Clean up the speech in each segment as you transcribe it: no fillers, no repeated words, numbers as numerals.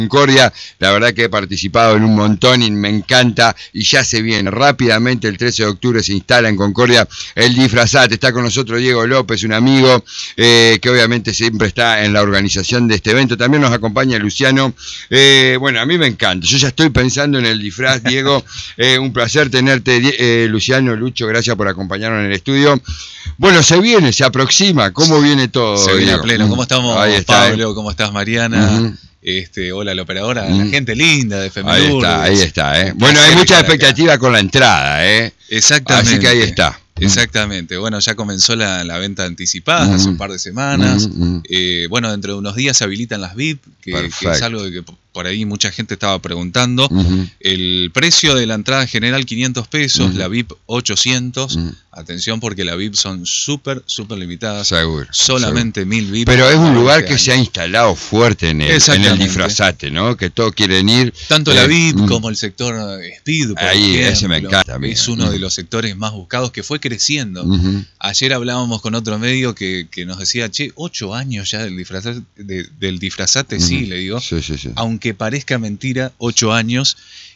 Concordia, la verdad que he participado en un montón y me encanta y ya se viene rápidamente el 13 de octubre se instala en Concordia el Disfrazate. Está con nosotros Diego López, un amigo que obviamente siempre está en la organización de este evento. También nos acompaña Luciano. Bueno, a mí me encanta, yo ya estoy pensando en el disfraz, Diego. Un placer tenerte, Luciano, Lucho, gracias por acompañarnos en el estudio. Bueno, se viene, se aproxima, ¿cómo viene todo? Se viene a pleno, ¿cómo estamos, ahí está, Pablo? ¿Cómo estás, Mariana? Hola, la operadora, la gente linda de Femelur. Ahí está. Bueno, hay mucha expectativa con la entrada, Exactamente. Así que ahí está. Exactamente. Bueno, ya comenzó la venta anticipada hace un par de semanas. Bueno, dentro de unos días se habilitan las VIP, que es algo que por ahí mucha gente estaba preguntando. El precio de la entrada general 500 pesos, la VIP 800. Atención porque la VIP son súper limitadas. Seguro. Solamente 1000 VIP. Pero es un lugar que se ha instalado fuerte en el Disfrazate, ¿no? Que todos quieren ir. Tanto la VIP como el sector Speed, por ahí, ejemplo, ese me encanta. Es uno de los sectores más buscados que fue creciendo. Ayer hablábamos con otro medio que nos decía, 8 años ya del Disfrazate, sí, le digo. Sí. Aunque parezca mentira, 8 años.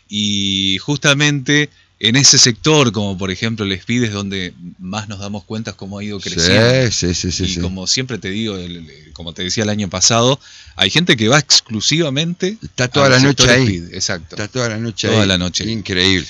Y justamente en ese sector, como por ejemplo el Speed, es donde más nos damos cuenta cómo ha ido creciendo. Y como siempre te digo, como te decía el año pasado, hay gente que va exclusivamente. Está toda la noche ahí. Speed. Exacto. Está toda la noche toda ahí. La noche. Increíble.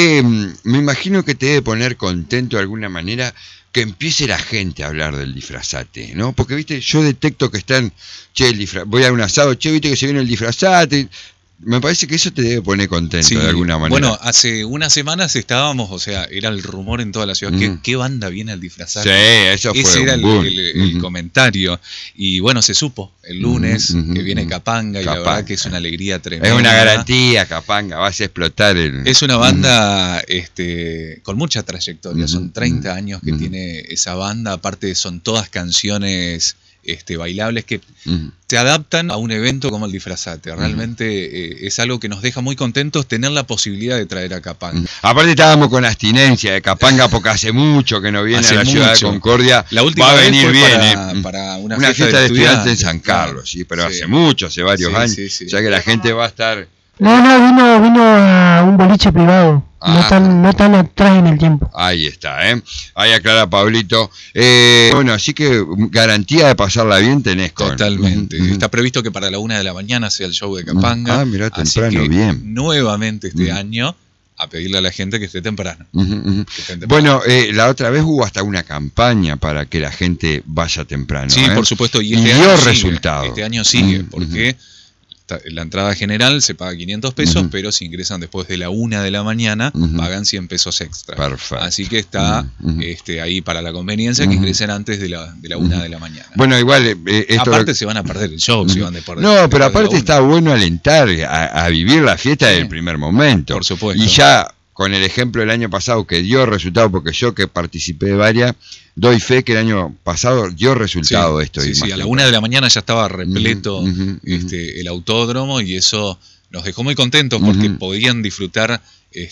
Me imagino que te debe poner contento de alguna manera que empiece la gente a hablar del Disfrazate, ¿no? Porque, viste, yo detecto que están, voy a un asado, viste que se viene el Disfrazate. Me parece que eso te debe poner contento de alguna manera. Bueno, hace unas semanas estábamos, o sea, era el rumor en toda la ciudad. ¿Qué banda viene al Disfrazate? Sí, eso fue. Ese era el comentario. Y bueno, se supo el lunes que viene Capanga y la verdad que es una alegría tremenda. Es una garantía, Capanga, vas a explotar Es una banda con mucha trayectoria. Son 30 años que tiene esa banda. Aparte son todas canciones bailables que se adaptan a un evento como el Disfrazate. Realmente es algo que nos deja muy contentos tener la posibilidad de traer a Capanga. Aparte estábamos con abstinencia de Capanga porque hace mucho que no viene a la ciudad de Concordia. La última va a venir vez fue bien para una fiesta de estudiantes en San Carlos, pero hace mucho, hace varios años. O sea que la gente va a estar... No, vino a un boliche privado. No tan atrás en el tiempo. Ahí está, ahí aclara Pablito. Bueno, así que garantía de pasarla bien tenés con... Totalmente. Está previsto que para la 1 de la mañana sea el show de Capanga. Mirá, temprano, así que bien. Nuevamente este año a pedirle a la gente que esté temprano. Bueno, la otra vez hubo hasta una campaña para que la gente vaya temprano. Sí, por supuesto. Y dio resultado. Este año sigue, porque... La entrada general se paga 500 pesos, pero si ingresan después de la 1 de la mañana, pagan 100 pesos extra. Perfecto. Así que está ahí para la conveniencia que ingresen antes de la 1 de la mañana. Bueno, igual... aparte se van a perder el show, si van de por No, pero aparte está bueno alentar a vivir la fiesta del primer momento. Por supuesto. Y ya... Con el ejemplo del año pasado que dio resultado, porque yo que participé de varias, doy fe que el año pasado dio resultado esto. Sí, a la 1 de la mañana ya estaba repleto el autódromo y eso nos dejó muy contentos porque podían disfrutar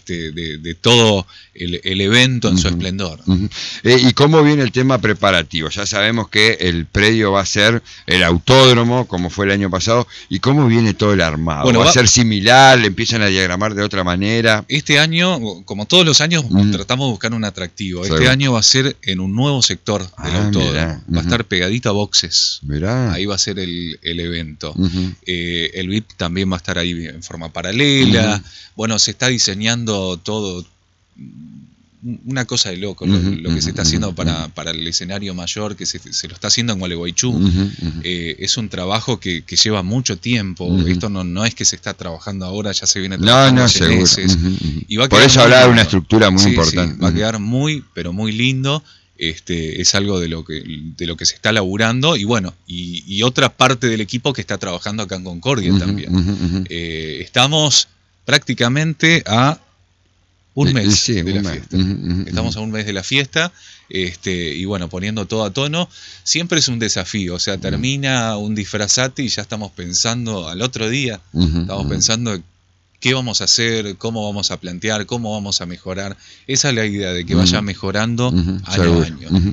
de todo el evento en su esplendor. ¿Y cómo viene el tema preparativo? Ya sabemos que el predio va a ser el autódromo, como fue el año pasado, ¿y cómo viene todo el armado? Bueno, ¿Va a ser similar? ¿Le empiezan a diagramar de otra manera? Este año, como todos los años, tratamos de buscar un atractivo. Este año va a ser en un nuevo sector del autódromo. Va a estar pegadito a boxes. Ahí va a ser el evento. El VIP también va a estar ahí en forma paralela. Bueno, se está diseñando todo, una cosa de loco, lo que se está haciendo para el escenario mayor, que se lo está haciendo en Gualeguaychú. Es un trabajo que lleva mucho tiempo. Esto no es que se está trabajando ahora, ya se viene trabajando hace meses. Y va a por eso hablaba de una estructura muy importante. Va a quedar muy, pero muy lindo. Es algo de lo que se está laburando y bueno, y otra parte del equipo que está trabajando acá en Concordia también. Estamos prácticamente a un mes de la fiesta. Estamos a un mes de la fiesta, y bueno, poniendo todo a tono. Siempre es un desafío, o sea, termina un Disfrazate y ya estamos pensando al otro día, estamos pensando qué vamos a hacer, cómo vamos a plantear, cómo vamos a mejorar. Esa es la idea, de que vaya mejorando año a año.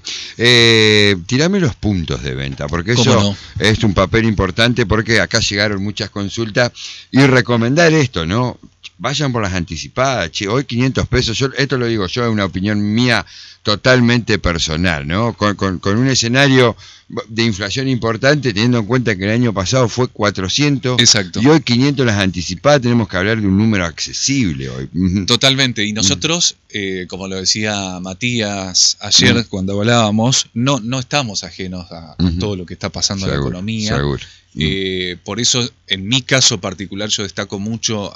Tirame los puntos de venta, porque eso es un papel importante, porque acá llegaron muchas consultas, y recomendar esto, ¿no? Vayan por las anticipadas, che, hoy 500 pesos, esto lo digo yo, es una opinión mía totalmente personal, ¿no? Con un escenario de inflación importante, teniendo en cuenta que el año pasado fue 400. Exacto. Y hoy 500 las anticipadas, tenemos que hablar de un número accesible hoy. Totalmente, y nosotros, como lo decía Matías ayer cuando hablábamos, no estamos ajenos a todo lo que está pasando en la economía. Seguro. Por eso, en mi caso particular, yo destaco mucho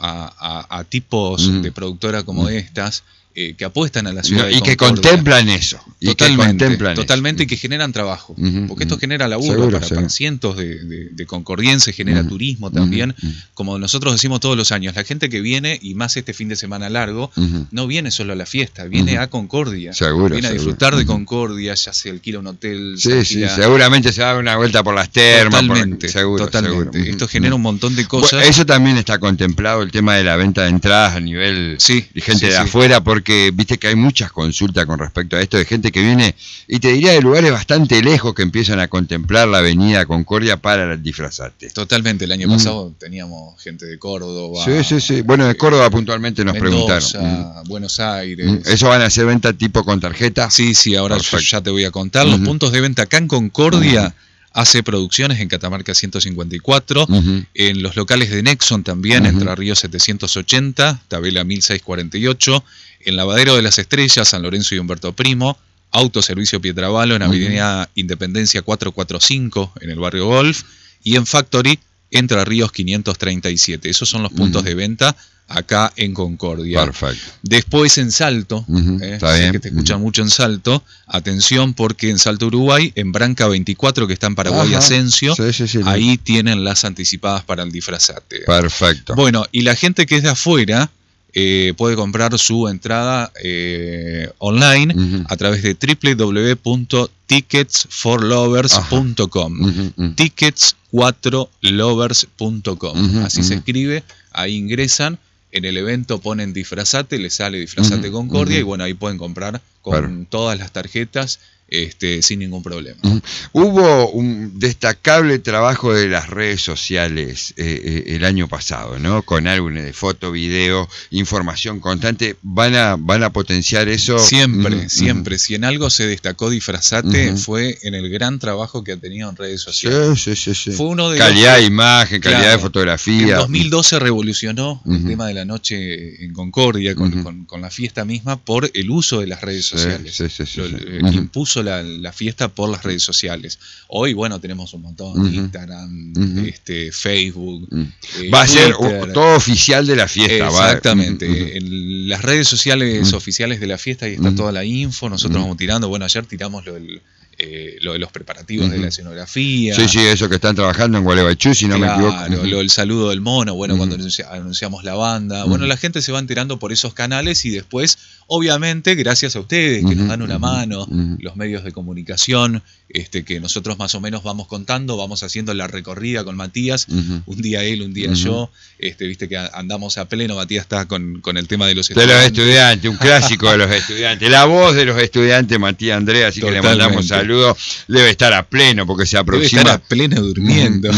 a tipos de productora como estas, que apuestan a la ciudad de Concordia. Que contemplan eso. Totalmente, y que generan trabajo. Porque esto genera laburo para cientos de concordienses, genera turismo también. Como nosotros decimos todos los años, la gente que viene, y más este fin de semana largo, no viene solo a la fiesta, viene a Concordia. Viene a disfrutar de Concordia, ya se alquila un hotel. Sí, seguramente se va a dar una vuelta por las termas. Totalmente. Seguro. Esto genera un montón de cosas. Bueno, eso también está contemplado, el tema de la venta de entradas a nivel de gente de afuera, porque viste que hay muchas consultas con respecto a esto, de gente que viene, y te diría de lugares bastante lejos, que empiezan a contemplar la avenida Concordia para disfrazarte. Totalmente, el año pasado teníamos gente de Córdoba. Sí. Bueno, de Córdoba puntualmente nos Mendoza, preguntaron. Buenos Aires. ¿Eso van a hacer venta tipo con tarjeta? Sí, ahora ya te voy a contar. Los puntos de venta acá en Concordia. Hace producciones en Catamarca 154, en los locales de Nexon también, Entre Ríos 780, Tabela 1648, en Lavadero de las Estrellas, San Lorenzo y Humberto Primo, Autoservicio Pietrabalo en Avenida Independencia 445, en el barrio Golf, y en Factory, Entre Ríos 537. Esos son los puntos de venta acá en Concordia. Perfecto. Después en Salto, sé que te escuchan mucho en Salto, atención, porque en Salto, Uruguay, en Branca 24, que está en Paraguay Asensio, ahí tienen las anticipadas para el disfrazate. Perfecto. Bueno, y la gente que es de afuera puede comprar su entrada online a través de www.ticketsforlovers.com. Tickets4lovers.com. Así se escribe, ahí ingresan. En el evento ponen disfrazate, les sale disfrazate Concordia, y bueno, ahí pueden comprar con todas las tarjetas sin ningún problema. Hubo un destacable trabajo de las redes sociales el año pasado, ¿no? Con álbumes de foto, video, información constante. ¿Van a potenciar eso? Siempre. Si en algo se destacó Disfrazate, fue en el gran trabajo que ha tenido en redes sociales. Sí. Fue uno de calidad de imagen, calidad de fotografía. En 2012 revolucionó el tema de la noche en Concordia, con la fiesta misma, por el uso de las redes sociales. Impuso la fiesta por las redes sociales. Hoy, bueno, tenemos un montón, Instagram, Facebook. Va a ser todo oficial de la fiesta. Exactamente. En las redes sociales oficiales de la fiesta, ahí está toda la info. Nosotros vamos tirando. Bueno, ayer tiramos lo de los preparativos de la escenografía. Sí, eso que están trabajando en Gualeguaychú, si no me equivoco. Lo del saludo del mono, bueno, cuando anunciamos la banda. Bueno, la gente se va enterando por esos canales, y después, obviamente, gracias a ustedes que nos dan una mano, los medios de comunicación, que nosotros más o menos vamos contando, vamos haciendo la recorrida con Matías, un día él, un día yo, viste que andamos a pleno. Matías está con el tema de los estudiantes. De los estudiantes, un clásico de los estudiantes, la voz de los estudiantes, Matías Andrea, así que le mandamos saludos. Debe estar a pleno porque se aproxima. Debe estar a pleno durmiendo.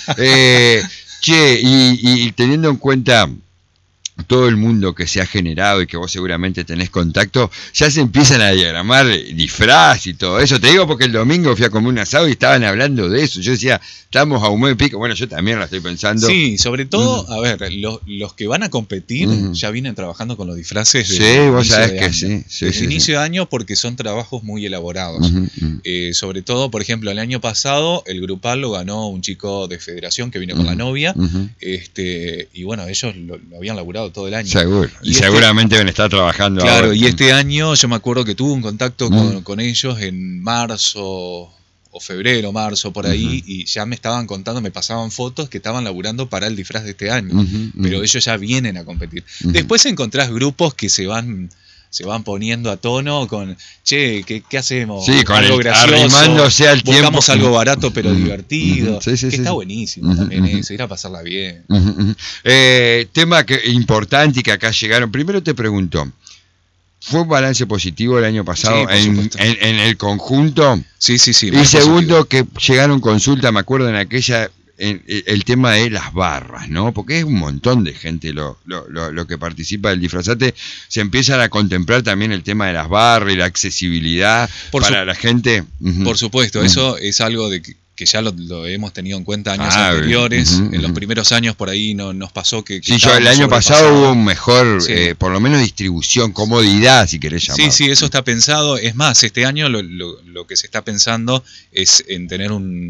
Y teniendo en cuenta todo el mundo que se ha generado y que vos seguramente tenés contacto, ya se empiezan a diagramar disfraz y todo eso. Te digo porque el domingo fui a comer un asado y estaban hablando de eso. Yo decía, estamos a un mes y pico. Bueno, yo también la estoy pensando. Sí, sobre todo, a ver, los que van a competir ya vienen trabajando con los disfraces. Vos sabés que sí. Desde inicio de año, porque son trabajos muy elaborados. Sobre todo, por ejemplo, el año pasado el grupal lo ganó un chico de Federación que vino con la novia. Y bueno, ellos lo habían laburado todo el año. Seguro. Y seguramente deben estar trabajando claro, ahora. Y este año yo me acuerdo que tuve un contacto con ellos en marzo o febrero, marzo, por ahí, y ya me estaban contando, me pasaban fotos que estaban laburando para el disfraz de este año, pero ellos ya vienen a competir. Después encontrás grupos que se van se van poniendo a tono con, che, ¿qué hacemos? Sí, con algo gracioso, arrimándose al tiempo. Buscamos algo barato pero divertido. Sí, que está buenísimo también eso, ir a pasarla bien. Tema importante y que acá llegaron. Primero te pregunto, ¿fue un balance positivo el año pasado en el conjunto? Sí. Y segundo, que llegaron consultas, me acuerdo en aquella, el tema de las barras, ¿no? Porque es un montón de gente lo que participa del Disfrazate. Se empiezan a contemplar también el tema de las barras y la accesibilidad para la gente. Por supuesto, eso es algo de que ya lo hemos tenido en cuenta años anteriores. En los primeros años por ahí nos pasó que sí, el año pasado hubo un mejor, por lo menos distribución, comodidad, si querés llamar. Sí, eso está pensado. Es más, este año lo que se está pensando es en tener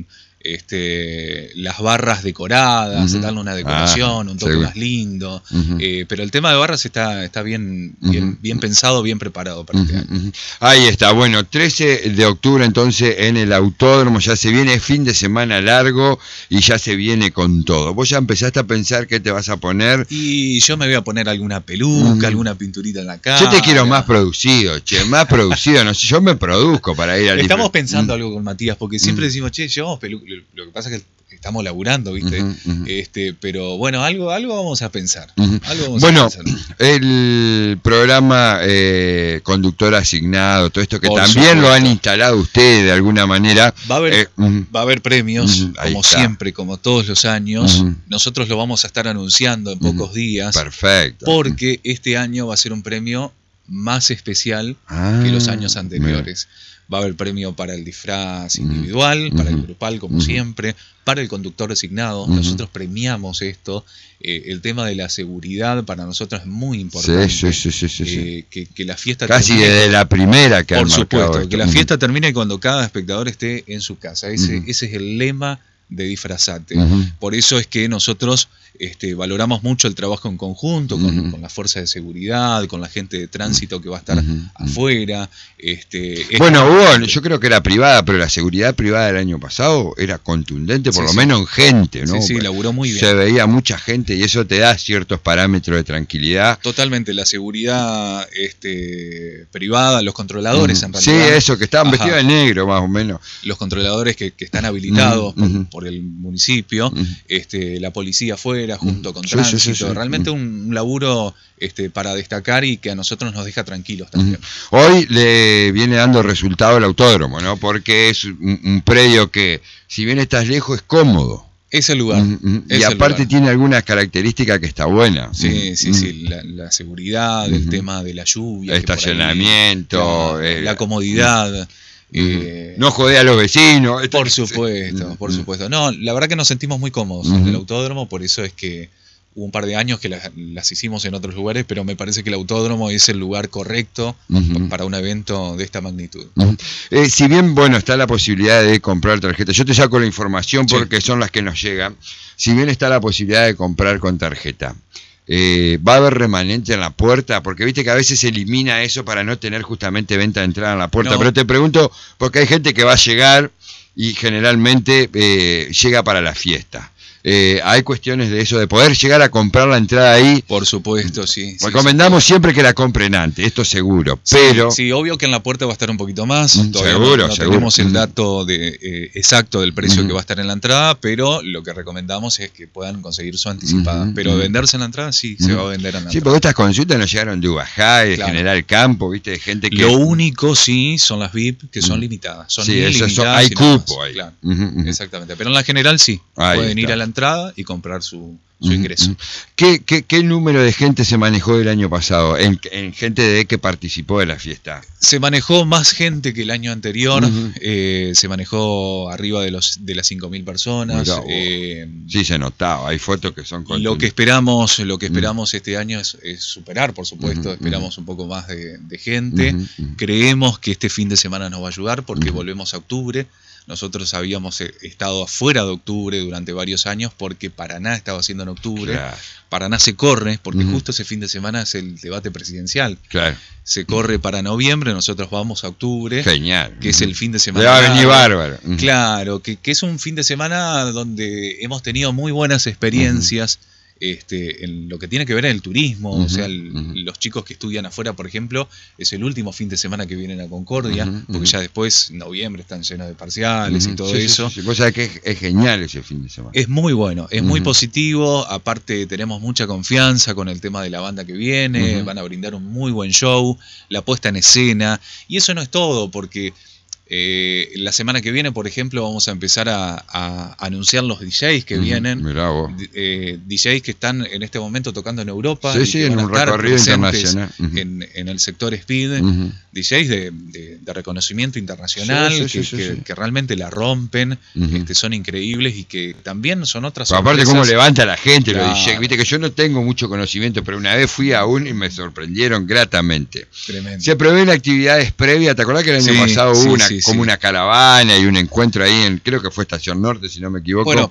las barras decoradas, darle una decoración, un toque más lindo. Pero el tema de barras está bien pensado, bien preparado para este año. Ahí está, bueno, 13 de octubre entonces en el Autódromo, ya se viene fin de semana largo y ya se viene con todo. ¿Vos ya empezaste a pensar qué te vas a poner? Y yo me voy a poner alguna peluca, alguna pinturita en la cara. Yo te quiero más producido, más producido, no sé, yo me produzco para ir al Estamos pensando algo con Matías, porque siempre decimos, llevamos peluca. Lo que pasa es que estamos laburando, ¿viste? Pero bueno, algo vamos a pensar. El programa conductor asignado, todo esto que por también supuesto. Lo han instalado ustedes de alguna manera. Va a haber premios, como siempre, como todos los años. Nosotros lo vamos a estar anunciando en pocos días. Perfecto. Porque este año va a ser un premio más especial que los años anteriores. Va a haber premio para el disfraz individual, para el grupal, como siempre, para el conductor designado. Nosotros premiamos esto. El tema de la seguridad para nosotros es muy importante. Sí. Que la fiesta casi termine, desde la primera que por supuesto, esto. Que la fiesta termine cuando cada espectador esté en su casa. Ese es el lema de Disfrazate. Por eso es que nosotros valoramos mucho el trabajo en conjunto con la fuerza de seguridad, con la gente de tránsito que va a estar afuera. Yo creo que era privada, pero la seguridad privada del año pasado era contundente, por lo menos en gente, ¿no? Sí, laburó muy bien. Se veía mucha gente y eso te da ciertos parámetros de tranquilidad. Totalmente, la seguridad privada, los controladores en realidad. Sí, eso, que estaban vestidos de negro más o menos. Los controladores que están habilitados por el municipio, la policía afuera, junto con tránsito, realmente un laburo para destacar y que a nosotros nos deja tranquilos también. Hoy le viene dando resultado el autódromo, ¿no? Porque es un predio que, si bien estás lejos, es cómodo. Es el lugar. Y aparte tiene algunas características que está buena. Sí. La seguridad, el tema de la lluvia. Estacionamiento. La comodidad. No jodé a los vecinos. Por supuesto. No, la verdad que nos sentimos muy cómodos en el autódromo, por eso es que hubo un par de años que las hicimos en otros lugares, pero me parece que el autódromo es el lugar correcto para un evento de esta magnitud. Si bien, está la posibilidad de comprar tarjetas, yo te saco la información porque son las que nos llegan. Si bien está la posibilidad de comprar con tarjeta, va a haber remanente en la puerta, porque viste que a veces se elimina eso para no tener justamente venta de entrada en la puerta, pero te pregunto, porque hay gente que va a llegar y generalmente llega para la fiesta. Hay cuestiones de eso, de poder llegar a comprar la entrada ahí. Por supuesto, sí. Recomendamos siempre que la compren antes, esto seguro. Pero sí, obvio que en la puerta va a estar un poquito más. Seguro. Tenemos el dato exacto del precio que va a estar en la entrada, pero lo que recomendamos es que puedan conseguir su anticipada. Pero venderse en la entrada, sí, se va a vender en la entrada. Sí, porque estas consultas nos llegaron de Ubajá, de General Campo, viste, de gente que... Lo único, sí, son las VIP, que son limitadas. Son limitadas. Hay cupo ahí. Claro, exactamente. Pero en la general, sí. Pueden ir a la entrada y comprar su ingreso. ¿Qué número de gente se manejó el año pasado en gente que participó de la fiesta? Se manejó más gente que el año anterior, se manejó arriba de las 5.000 personas. Sí, se notaba, hay fotos que son lo que esperamos este año es superar, por supuesto, esperamos un poco más de gente. Creemos que este fin de semana nos va a ayudar porque volvemos a octubre. Nosotros habíamos estado afuera de octubre durante varios años porque Paraná estaba haciendo en octubre. Claro. Paraná se corre porque justo ese fin de semana es el debate presidencial. Claro. Se corre para noviembre, nosotros vamos a octubre. Genial. Que es el fin de semana. Le va a venir bárbaro. Claro, que es un fin de semana donde hemos tenido muy buenas experiencias en lo que tiene que ver en el turismo, o sea, los chicos que estudian afuera, por ejemplo, es el último fin de semana que vienen a Concordia, porque ya después, noviembre, están llenos de parciales y todo eso. Sí. Vos sabés que es genial ese fin de semana. Es muy bueno, es muy positivo, aparte tenemos mucha confianza con el tema de la banda que viene, van a brindar un muy buen show, la puesta en escena, y eso no es todo, porque la semana que viene, por ejemplo, vamos a empezar a anunciar los DJs que vienen. Mirá vos. DJs que están en este momento tocando en Europa. Sí, en un recorrido internacional. En el sector Speed. DJs de reconocimiento internacional, que realmente la rompen, son increíbles y que también son otras sorpresas. Aparte, cómo levanta la gente los DJs. Viste que yo no tengo mucho conocimiento, pero una vez fui a uno y me sorprendieron gratamente. Tremendo. Se prevén actividades previas. ¿Te acordás que el año pasado hubo una caravana y un encuentro ahí creo que fue Estación Norte, si no me equivoco? Bueno,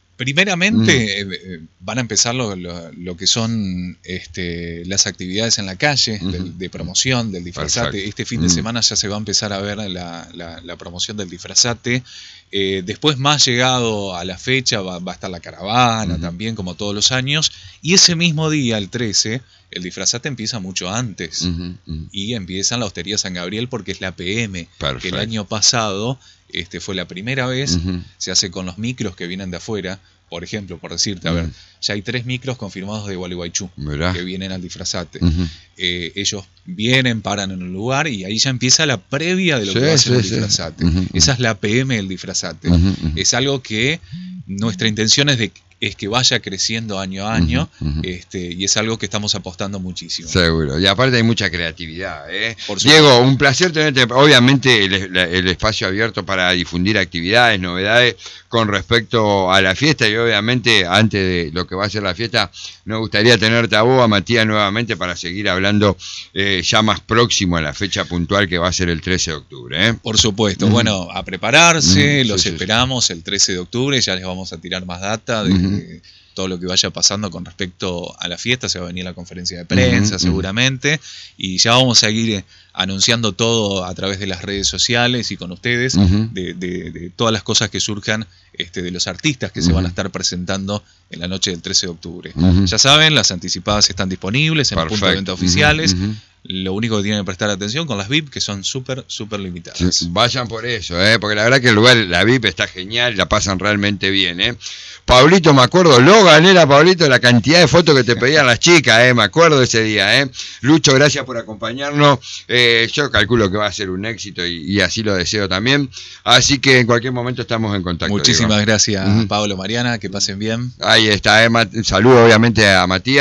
primeramente van a empezar lo que son las actividades en la calle, de promoción del disfrazate. Perfecto. Este fin de semana ya se va a empezar a ver la promoción del disfrazate. Después, más llegado a la fecha, va a estar la caravana también, como todos los años. Y ese mismo día, el 13, el disfrazate empieza mucho antes. Y empiezan la Hostería San Gabriel porque es la PM. Perfecto. Que el año pasado fue la primera vez. Se hace con los micros que vienen de afuera. Por ejemplo, por decirte, a ver, ya hay 3 micros confirmados de Gualeguaychú que vienen al disfrazate. Ellos vienen, paran en un lugar y ahí ya empieza la previa de lo que va a ser el disfrazate. Esa es la PM del disfrazate. Es algo que nuestra intención es que vaya creciendo año a año, y es algo que estamos apostando muchísimo. Seguro, y aparte hay mucha creatividad. Diego, un placer tenerte, obviamente el espacio abierto para difundir actividades, novedades con respecto a la fiesta, y obviamente antes de lo que va a ser la fiesta, nos gustaría tenerte a vos, a Matías, nuevamente para seguir hablando ya más próximo a la fecha puntual que va a ser el 13 de octubre. Por supuesto, bueno, a prepararse, los esperamos el 13 de octubre, ya les vamos a tirar más data de todo lo que vaya pasando con respecto a la fiesta. Se va a venir la conferencia de prensa seguramente, y ya vamos a ir anunciando todo a través de las redes sociales y con ustedes de todas las cosas que surjan de los artistas que se van a estar presentando en la noche del 13 de octubre. Ya saben, las anticipadas están disponibles en los puntos de venta oficiales. Lo único que tienen que prestar atención con las VIP, que son súper limitadas. Sí, vayan por eso, porque la verdad que el lugar, la VIP está genial, la pasan realmente bien. Pablito, me acuerdo, lo gané a Pablito, la cantidad de fotos que te pedían las chicas, me acuerdo de ese día. Lucho, gracias por acompañarnos. Yo calculo que va a ser un éxito y así lo deseo también. Así que en cualquier momento estamos en contacto. Muchísimas gracias, Pablo, Mariana, que pasen bien. Ahí está, saludo obviamente a Matías.